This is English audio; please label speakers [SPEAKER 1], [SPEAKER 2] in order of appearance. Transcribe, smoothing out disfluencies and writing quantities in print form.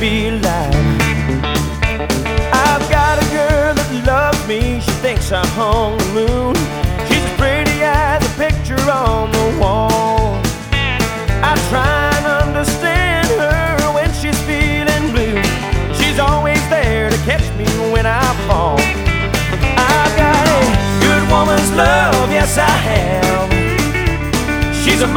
[SPEAKER 1] feel alive. I've got a girl that loves me. She thinks I'm on the moon.